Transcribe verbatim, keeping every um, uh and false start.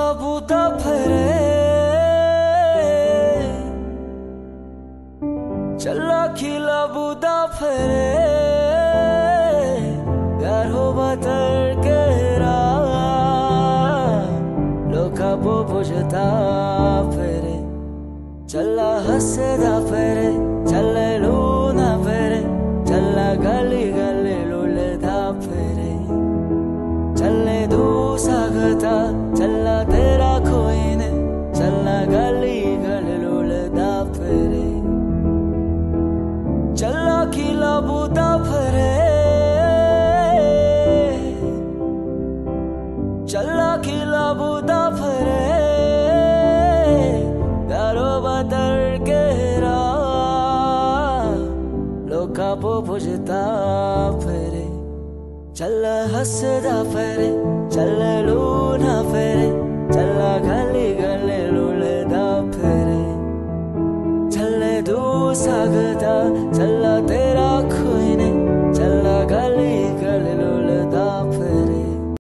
बूता फिरे चला खिला बूता फिरे प्यार हो बतर के लोका वो बुझता फिरे चला हंसदा फिरे चले लूना फिरे चला गली गली लुलदा फिरे चले दू सागता चला तेरा कोई ने चला गली गली लुलदा फिरे चला खिला बूता फिरे चला खिला बूता फिरे प्यारो बदर के लोका वो बुझता फिरे चला हंसदा फिरे चला लूना फिरे चला गली गली लुलदा फिरे चले दू सागता चला तेरा खुई